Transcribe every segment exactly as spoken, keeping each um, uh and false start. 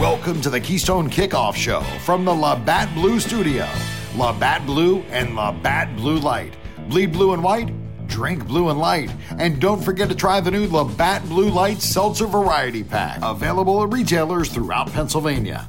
Welcome to the Keystone Kickoff Show from the Labatt Blue Studio. Labatt Blue and Labatt Blue Light. Bleed blue and white, drink blue and light. And don't forget to try the new Labatt Blue Light Seltzer Variety Pack. Available at retailers throughout Pennsylvania.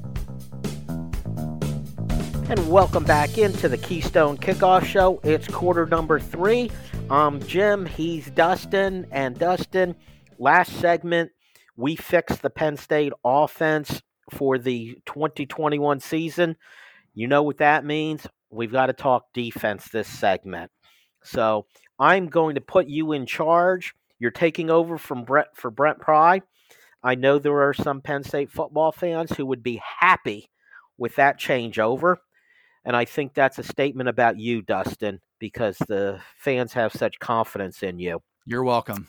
And welcome back into the Keystone Kickoff Show. It's quarter number three. I'm Jim, he's Dustin. And Dustin, last segment, we fixed the Penn State offense for the twenty twenty-one season. You know what that means? We've got to talk defense this segment. So I'm going to put you in charge. You're taking over from Brent for Brent Pry. I know there are some Penn State football fans who would be happy with that changeover. And I think that's a statement about you, Dustin, because the fans have such confidence in you. You're welcome.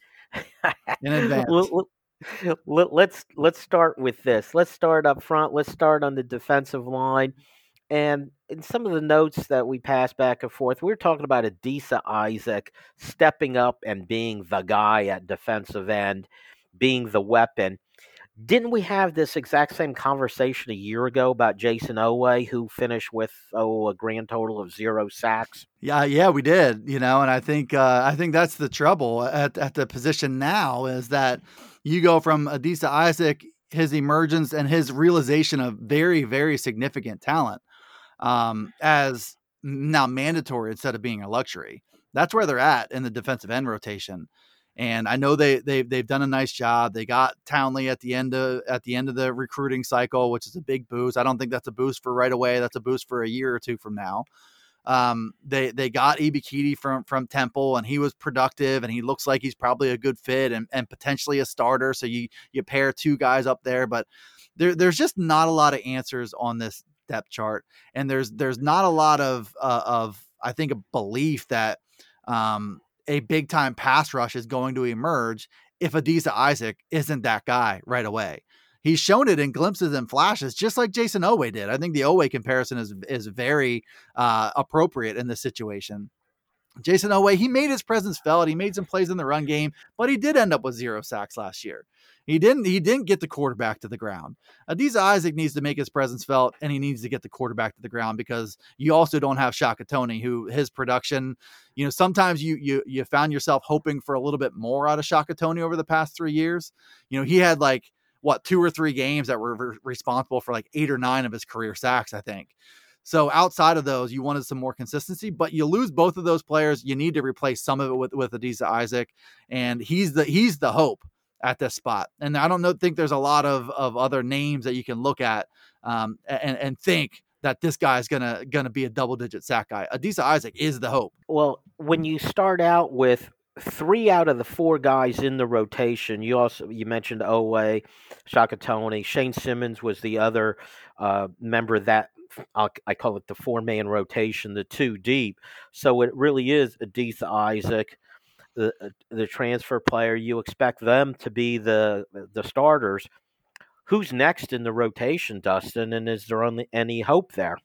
In advance. Let's let's start with this. Let's start up front. Let's start on the defensive line. And in some of the notes that we passed back and forth, we were talking about Adisa Isaac stepping up and being the guy at defensive end, being the weapon. Didn't we have this exact same conversation a year ago about Jason Oweh, who finished with oh a grand total of zero sacks? Yeah, yeah, we did. You know, and I think uh, I think that's the trouble at at the position now is that you go from Adisa Isaac, his emergence and his realization of very, very significant talent um, as now mandatory instead of being a luxury. That's where they're at in the defensive end rotation. And I know they they've they've done a nice job. They got Townley at the end of at the end of the recruiting cycle, which is a big boost. I don't think that's a boost for right away. That's a boost for a year or two from now. Um, they they got Ebiketie from from Temple, and he was productive, and he looks like he's probably a good fit and, and potentially a starter. So you you pair two guys up there, but there there's just not a lot of answers on this depth chart, and there's there's not a lot of uh, of I think a belief that um, a big time pass rush is going to emerge if Adisa Isaac isn't that guy right away. He's shown it in glimpses and flashes, just like Jason Oweh did. I think the Oweh comparison is is very uh, appropriate in this situation. Jason Oweh, he made his presence felt. He made some plays in the run game, but he did end up with zero sacks last year. He didn't. He didn't get the quarterback to the ground. Adisa Isaac needs to make his presence felt, and he needs to get the quarterback to the ground because you also don't have Shaka Toney, who his production. You know, sometimes you you you found yourself hoping for a little bit more out of Shaka Toney over the past three years. You know, he had like. what, two or three games that were re- responsible for like eight or nine of his career sacks, I think. So outside of those, you wanted some more consistency, but you lose both of those players. You need to replace some of it with, with Adisa Isaac. And he's the, he's the hope at this spot. And I don't know, think there's a lot of, of other names that you can look at um, and, and think that this guy is going to, going to be a double digit sack guy. Adisa Isaac is the hope. Well, when you start out with three out of the four guys in the rotation, you also you mentioned Oweh, Shaka Toney, Shane Simmons was the other uh, member of that. I'll, I call it the four-man rotation, the two deep. So it really is Adisa Isaac, the the transfer player. You expect them to be the the starters. Who's next in the rotation, Dustin? And is there only any hope there?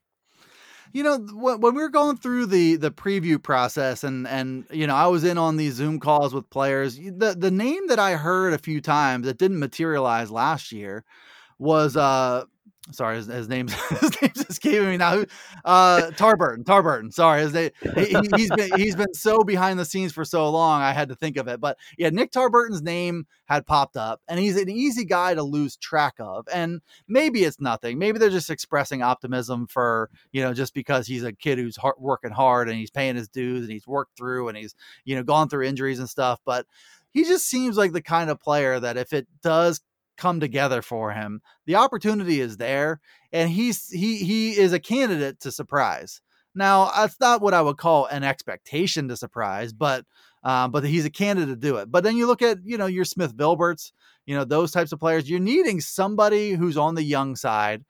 You know, when we were going through the the preview process and, and, you know, I was in on these Zoom calls with players, the, the name that I heard a few times that didn't materialize last year was, uh, sorry, his, his name's, his name's escaping me now. Uh, Tarburton, Tarburton. Sorry. His name, he, he's been, he's been so behind the scenes for so long. I had to think of it, but yeah, Nick Tarburton's name had popped up and he's an easy guy to lose track of. And maybe it's nothing. Maybe they're just expressing optimism for, you know, just because he's a kid who's hard, working hard and he's paying his dues and he's worked through and he's, you know, gone through injuries and stuff. But he just seems like the kind of player that if it does come together for him, the opportunity is there, and he's he he is a candidate to surprise. Now, that's not what I would call an expectation to surprise, but um, but he's a candidate to do it. But then you look at, you know, your Smith Vilberts, you know, those types of players. You're needing somebody who's on the young side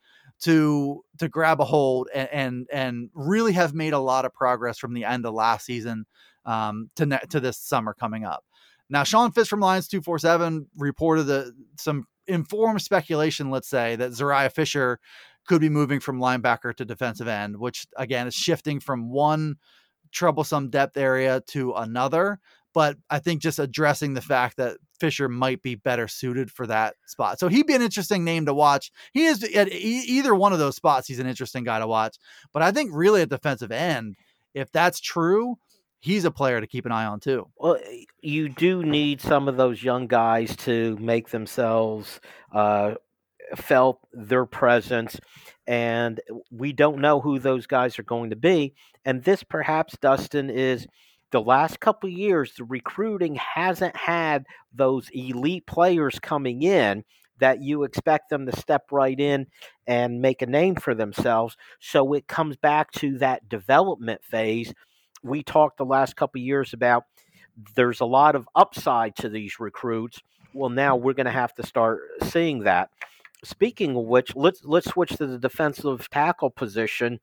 to to grab a hold and and, and really have made a lot of progress from the end of last season um, to ne- to this summer coming up. Now, Sean Fitz from Lions two forty-seven reported that some informed speculation, let's say, that Zariah Fisher could be moving from linebacker to defensive end, which again is shifting from one troublesome depth area to another. but I think just addressing the fact that Fisher might be better suited for that spot. So he'd be an interesting name to watch. He is at either one of those spots. He's an interesting guy to watch, but I think really at defensive end, if that's true, he's a player to keep an eye on too. Well, you do need some of those young guys to make themselves uh, felt, their presence, and we don't know who those guys are going to be. And this perhaps, Dustin, is the last couple of years, the recruiting hasn't had those elite players coming in that you expect them to step right in and make a name for themselves. So it comes back to that development phase. We talked the last couple of years about there's a lot of upside to these recruits. Well, now we're going to have to start seeing that. Speaking of which, let's let's switch to the defensive tackle position.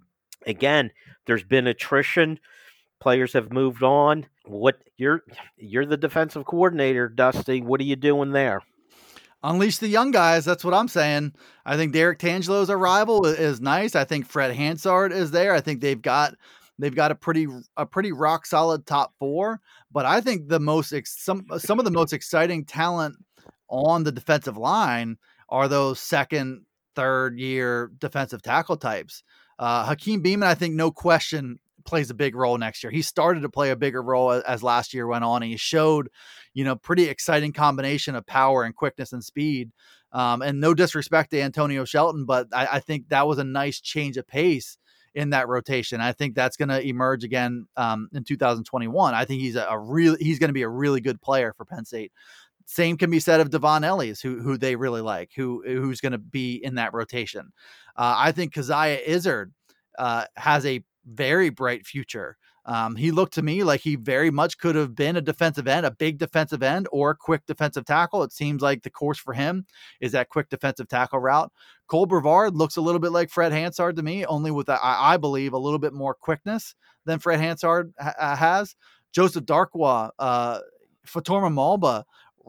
Again, there's been attrition. Players have moved on. What you're you're the defensive coordinator, Dusty. What are you doing there? Unleash the young guys. That's what I'm saying. I think Derek Tangelo's arrival is nice. I think Fred Hansard is there. I think they've got they've got a pretty a pretty rock solid top four. But I think the most ex- some some of the most exciting talent on the defensive line are those second, third year defensive tackle types. Uh, Hakeem Beamon, I think, no question, plays a big role next year. He started to play a bigger role as, as last year went on, and he showed, you know, pretty exciting combination of power and quickness and speed. Um, and no disrespect to Antonio Shelton, but I, I think that was a nice change of pace in that rotation. I think that's going to emerge again um, in two thousand twenty-one. I think he's a, a really he's going to be a really good player for Penn State. Same can be said of Devon Ellies, who who they really like, who who's going to be in that rotation. Uh, I think Keziah Izzard uh, has a very bright future. Um, he looked to me like he very much could have been a defensive end, a big defensive end, or a quick defensive tackle. It seems like the course for him is that quick defensive tackle route. Cole Brevard looks a little bit like Fred Hansard to me, only with, a, I believe, a little bit more quickness than Fred Hansard ha- has. Joseph Darkwa, uh, Fatorma Malba,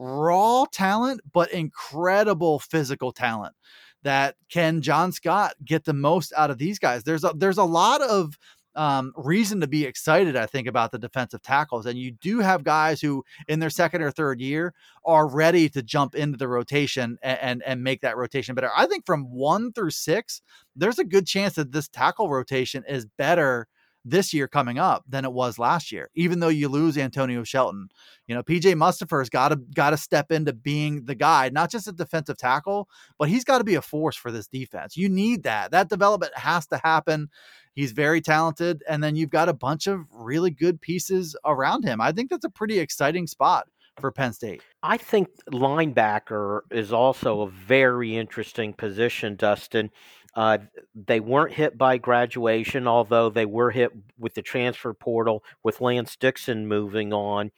raw talent, but incredible physical talent. That can John Scott get the most out of these guys? There's a, there's a lot of um, reason to be excited, I think, about the defensive tackles. And you do have guys who in their second or third year are ready to jump into the rotation and, and, and make that rotation better. I think from one through six, there's a good chance that this tackle rotation is better this year coming up than it was last year, even though you lose Antonio Shelton. You know, P J Mustafer's got to got to step into being the guy, not just a defensive tackle, but he's got to be a force for this defense. You need that. That development has to happen. He's very talented, and then you've got a bunch of really good pieces around him. I think that's a pretty exciting spot for Penn State. I think linebacker is also a very interesting position, Dustin. Uh, they weren't hit by graduation, although they were hit with the transfer portal with Lance Dixon moving on.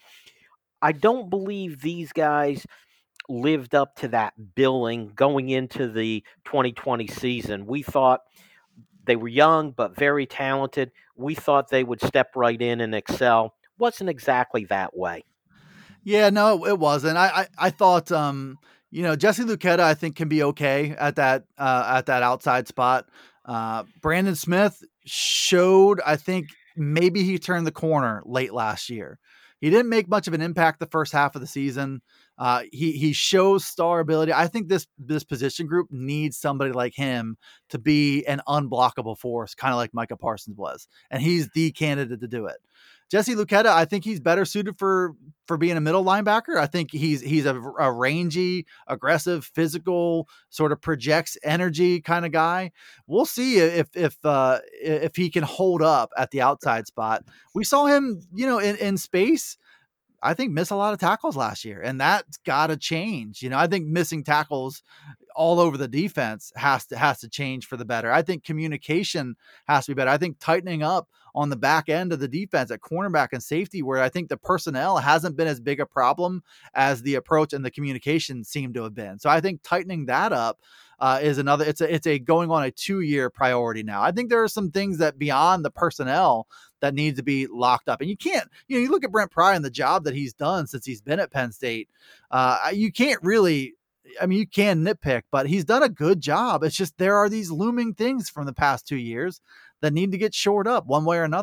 I don't believe these guys lived up to that billing going into the twenty twenty season. We thought they were young but very talented. We thought they would step right in and excel. Wasn't exactly that way. Yeah, no, it wasn't. I I, I thought, um, you know, Jesse Luketa, I think, can be okay at that uh, at that outside spot. Uh, Brandon Smith showed, I think, maybe he turned the corner late last year. He didn't make much of an impact the first half of the season. Uh, he he shows star ability. I think this this position group needs somebody like him to be an unblockable force, kind of like Micah Parsons was, and he's the candidate to do it. Jesse Luketa, I think he's better suited for for being a middle linebacker. I think he's he's a, a rangy, aggressive, physical, sort of projects energy kind of guy. We'll see if if uh, if he can hold up at the outside spot. We saw him, you know, in, in space, I think, miss a lot of tackles last year, and that's got to change. You know, I think missing tackles all over the defense has to has to change for the better. I think communication has to be better. I think tightening up on the back end of the defense at cornerback and safety, where I think the personnel hasn't been as big a problem as the approach and the communication seem to have been. So I think tightening that up uh, is another, it's a, it's a going on a two year priority now. I think there are some things that beyond the personnel that need to be locked up. And you can't, you know, you look at Brent Pry and the job that he's done since he's been at Penn State. Uh, you can't really, I mean, you can nitpick, but he's done a good job. It's just there are these looming things from the past two years that need to get shored up one way or another.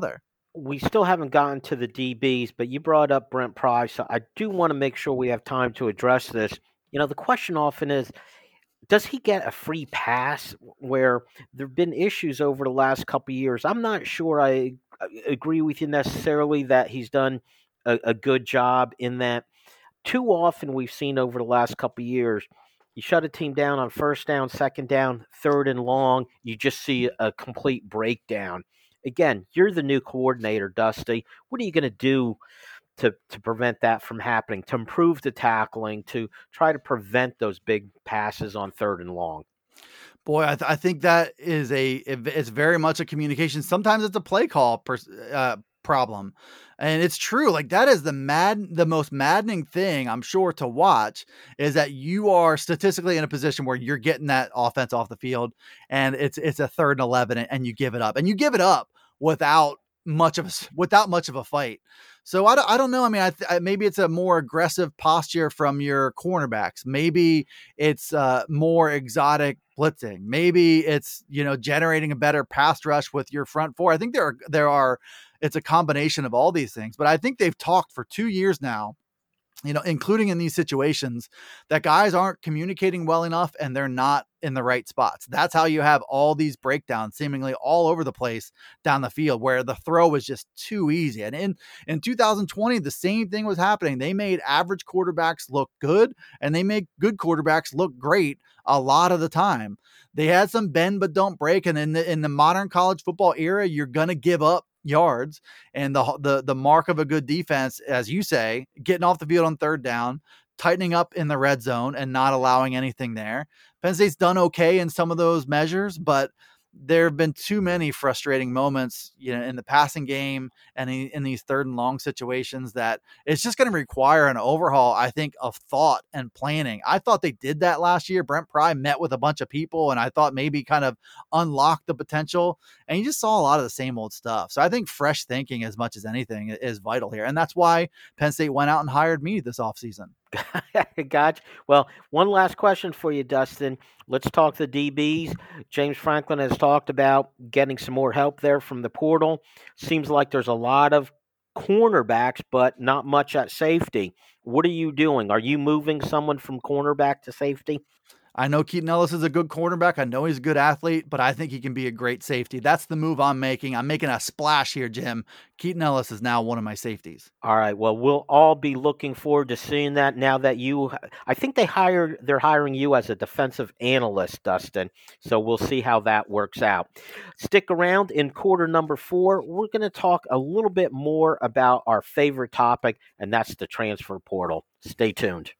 we still haven't gotten to the D Bs, but you brought up Brent Pry, so I do want to make sure we have time to address this. You know, the question often is, does he get a free pass where there have been issues over the last couple of years? I'm not sure I agree with you necessarily that he's done a, a good job in that. Too often we've seen over the last couple of years, you shut a team down on first down, second down, third and long, you just see a complete breakdown. Again, you're the new coordinator, Dusty. What are you going to do to to prevent that from happening, to improve the tackling, to try to prevent those big passes on third and long? Boy, I, th- I think that is a, it's very much a communication. Sometimes it's a play call pers- uh, problem. And it's true. Like that is the mad, the most maddening thing I'm sure to watch is that you are statistically in a position where you're getting that offense off the field and it's, it's a third and eleven and, and you give it up and you give it up without much of a, without much of a fight. So I don't, I don't know. I mean, I th- maybe it's a more aggressive posture from your cornerbacks. Maybe it's uh, more exotic blitzing. Maybe it's, you know, generating a better pass rush with your front four. I think there are, there are, it's a combination of all these things, but I think they've talked for two years now, you know, including in these situations, that guys aren't communicating well enough and they're not in the right spots. That's how you have all these breakdowns seemingly all over the place down the field where the throw was just too easy. And in, in two thousand twenty, the same thing was happening. They made average quarterbacks look good and they make good quarterbacks look great a lot of the time. They had some bend but don't break. And in the, in the modern college football era, you're going to give up yards, and the, the, the mark of a good defense, as you say, getting off the field on third down, tightening up in the red zone and not allowing anything there. Penn State's done okay in some of those measures, but there have been too many frustrating moments, you know, in the passing game and in, in these third and long situations that it's just going to require an overhaul, I think, of thought and planning. I thought they did that last year. Brent Pry met with a bunch of people and I thought maybe kind of unlocked the potential, and you just saw a lot of the same old stuff. So I think fresh thinking as much as anything is vital here. And that's why Penn State went out and hired me this offseason. Gotcha. Well, one last question for you, Dustin. Let's talk the D Bs. James Franklin has talked about getting some more help there from the portal. Seems like there's a lot of cornerbacks, but not much at safety. What are you doing? Are you moving someone from cornerback to safety? I know Keaton Ellis is a good quarterback. I know he's a good athlete, but I think he can be a great safety. That's the move I'm making. I'm making a splash here, Jim. Keaton Ellis is now one of my safeties. All right. Well, we'll all be looking forward to seeing that now that you, I think they hired, they're hiring you as a defensive analyst, Dustin. So we'll see how that works out. Stick around. In quarter number four, we're going to talk a little bit more about our favorite topic, and that's the transfer portal. Stay tuned.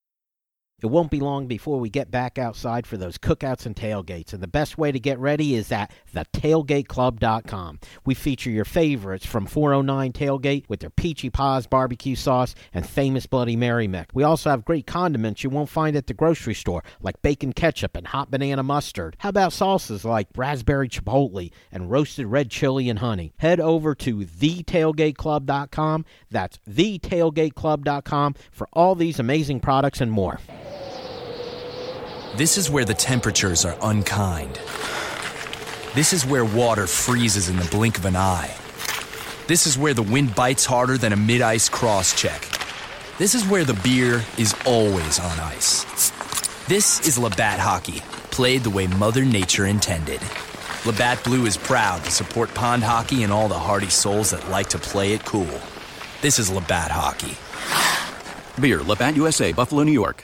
It won't be long before we get back outside for those cookouts and tailgates, and the best way to get ready is at the tailgate club dot com. We feature your favorites from four oh nine Tailgate with their Peachy Paws barbecue sauce and famous Bloody Mary Mix. We also have great condiments you won't find at the grocery store, like bacon ketchup and hot banana mustard. How about salsas like raspberry chipotle and roasted red chili and honey? Head over to the tailgate club dot com. That's the tailgate club dot com for all these amazing products and more. This is where the temperatures are unkind. This is where water freezes in the blink of an eye. This is where the wind bites harder than a mid-ice cross-check. This is where the beer is always on ice. This is Labatt Hockey, played the way Mother Nature intended. Labatt Blue is proud to support pond hockey and all the hardy souls that like to play it cool. This is Labatt Hockey. Beer, Labatt U S A, Buffalo, New York.